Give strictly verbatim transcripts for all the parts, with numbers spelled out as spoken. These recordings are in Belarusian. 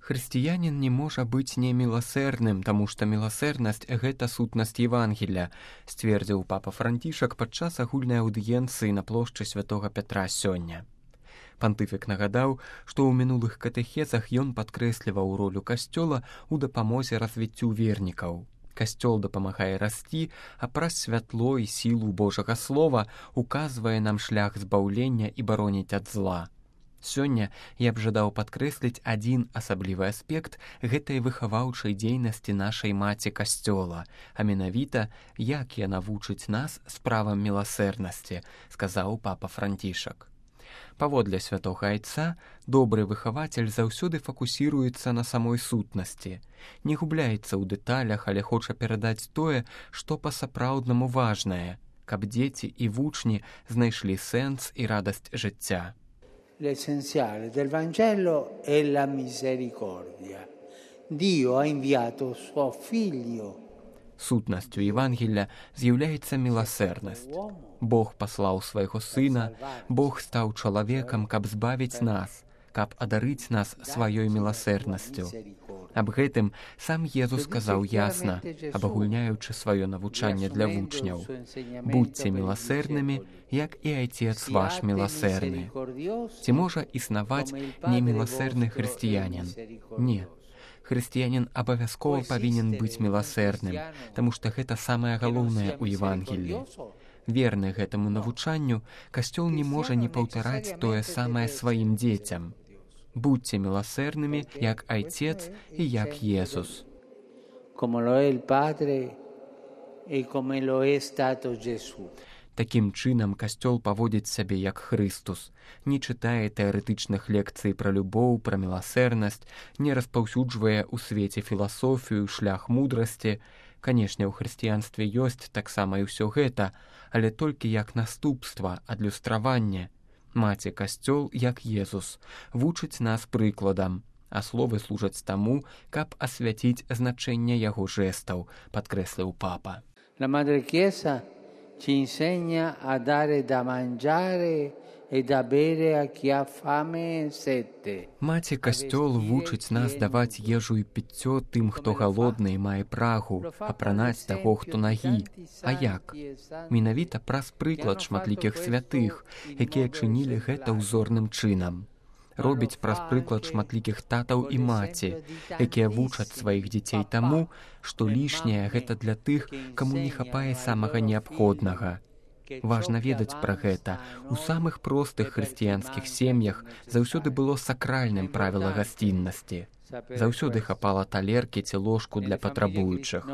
Хрысціянін не можа быць неміласэрным, таму што міласэрнасць – гэта сутнасць Евангелля, сцвердзіў папа Францішак падчас агульнай аўдыенцыі на плошчы святога Пятра сёння. Пантыфік нагадаў, што ў мінулых катэхезах ён падкрэсліваў ролю касцёла ў дапамозе развіццю вернікаў. Касцёл дапамагае расці, а праз святло і сілу Божага Слова указвае нам шлях збаўлення і бароніць ад зла. Сёння я б жадаў падкрэсліць адзін асаблівы аспект гэтай выхаваўчай дзейнасці нашай маці касцёла, а менавіта, як яна вучыць нас справам міласэрнасці, сказаў папа Францішак. Паводле святога айца, добры выхавацель заўсёды фокусіруецца на самой сутнасці, не губляецца ў дэталях, але хоча перадаць тое, што па-сапраўднаму важнае, каб дзеці і вучні знайшлі сэнс і радасць жыцця. L'essenziale del Vangelo è la misericordia. Dio ha inviato suo figlio. Сутнасцю Евангелля з'яўляецца міласэрнасць. Бог паслаў свайго сына, Бог стаў чалавекам, каб збавіць нас, каб адарыць нас сваёй міласэрнасцю. Аб гэтым сам Езус сказаў ясна, абагульняючы сваё навучанне для вучняў. Будзьце міласэрнымі, як і Айцец ваш міласэрны. Ці можа існаваць неміласэрны хрысціянін? Не. Хрысціянін абавязкова павінен быць міласэрным, таму што гэта самае галоўнае ў Евангеллі. Верны гэтаму навучанню, касцёл не можа не паўтараць тое самае сваім дзецям. Будьце міласэрнымі, як Айцец і як Езус. Como lo è il Padre e come lo è stato Gesù. Такім чынам касцёл паводзіць сябе як Хрыстус, не чытае тэарэтычных лекцый пра любоў, пра міласэрнасць, не распаўсюджвае ў свеце філасофію, шлях мудрасці. Канешне, у хрысціянстве ёсць таксама і ўсё гэта, але толькі як наступства, адлюстраванне. Маці касцёл, як Езус, вучыць нас прыкладам, а словы служаць таму, каб асвяціць значэнне яго жэстаў, падкрэсліў папа. La Madre Chiesa ci insegna a dare da mangiare e da bere a chi ha fame e sete. Маці касцёл вучыць нас даваць ежу і піццё тым, хто галодны і мае прагу, апранаць таго, хто нагі. А як? Менавіта праз прыклад шматлікіх святых, якія чынілі гэта ўзорным чынам. Робіць праз прыклад шматлікіх татаў і маці, якія вучаць сваіх дзяцей таму, што лішняе гэта для тых, каму не хапае самага неабходнага. Важна ведаць пра гэта. У самых простых хрысціянскіх сем'ях заўсёды было сакральным правіла гасціннасці. Заўсёды хапала талеркі ці ложку для патрабуючых.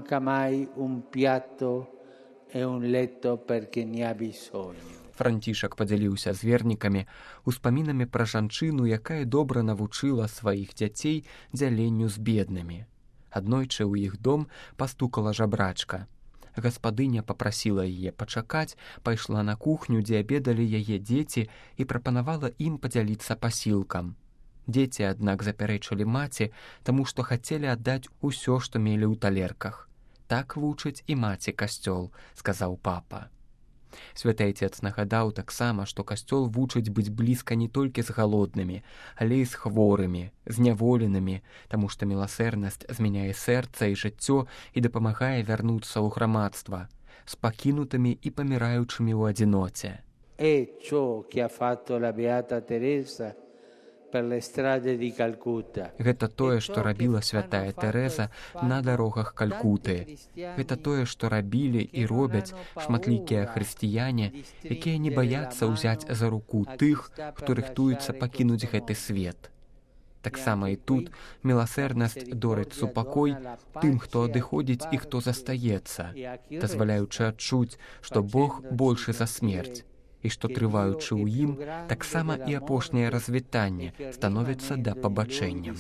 Францішак падзяліўся з вернікамі успамінамі пра жанчыну, якая добра навучыла сваіх дзяцей дзяленню з беднымі. Аднойчы ў іх дом пастукала жабрачка. Гаспадыня папрасіла яе пачакаць, пайшла на кухню, дзе абедалі яе дзеці, і прапанавала ім падзяліцца пасілкам. Дзеці, аднак, запярэчылі маці, таму што хацелі аддаць усё, што мелі ў талерках. Так вучыць і маці касцёл, сказаў папа. Святы Айцец нагадаў таксама, што касцёл вучыць быць блізка не толькі з галоднымі, але і з хворымі, зняволенымі, таму што міласэрнасць змяняе сэрца і жыццё і дапамагае вярнуцца ў грамадства, з пакінутымі і паміраючымі ў адзіноце. È ciò che ha fatto la Beata Teresa per le strade di Calcutta. Гэта тое, што рабіла святая Тэрэза на дарогах Калькуты. Гэта тое, што рабілі і робяць шматлікія хрысціяне, якія не баяцца ўзяць за руку тых, хто рыхтуецца пакінуць гэты свет. Таксама і тут міласэрнасць дорыць супакой тым, хто адыходзіць і хто застаецца, дазваляючы адчуць, што Бог большы за смерць, і што, трываючы ў ім, таксама і апошняе развітанне становіцца да пабачэнням.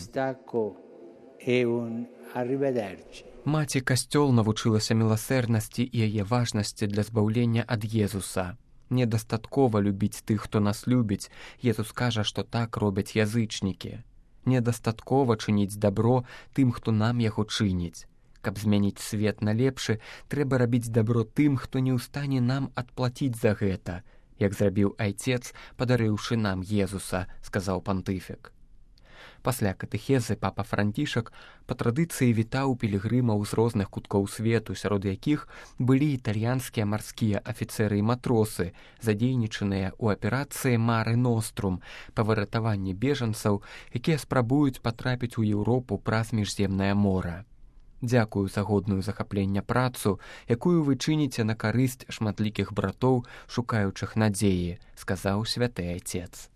Маці касцёл навучылася міласэрнасці і яе важнасці для збаўлення ад Езуса. Недастаткова любіць тых, хто нас любіць. Езус кажа, што так робяць язычнікі. Недастаткова чыніць дабро тым, хто нам яго чыніць. Каб змяніць свет на лепшы, трэба рабіць дабро тым, хто не ў стане нам адплаціць за гэта, як зрабіў Айцец, падарыўшы нам Езуса, сказаў пантыфік. Пасля катэхезы папа Францішак па традыцыі вітаў пілігрымаў з розных куткоў свету, сярод якіх былі італьянскія марскія афіцэры і матросы, задзейнічаныя ў аперацыі Мары Нострум па выратаванні бежанцаў, якія спрабуюць патрапіць у Еўропу праз міжземнае мора. Дзякую за годную захаплення працу, якую вы чыніце на карысць шматлікіх братоў, шукаючых надзеі, сказаў святы айцец.